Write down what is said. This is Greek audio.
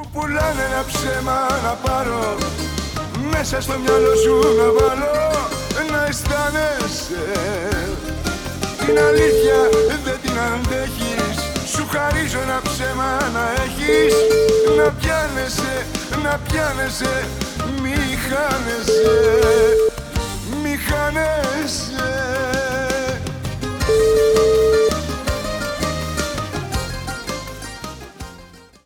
πουλάνε ένα ψέμα να πάρω, μέσα στο μυαλό σου να βάλω, να αισθάνεσαι. Την αλήθεια δεν την αντέχεις, σου χαρίζω ένα ψέμα να έχεις. Να πιάνεσαι, να πιάνεσαι, μη χάνεσαι, μη χάνεσαι.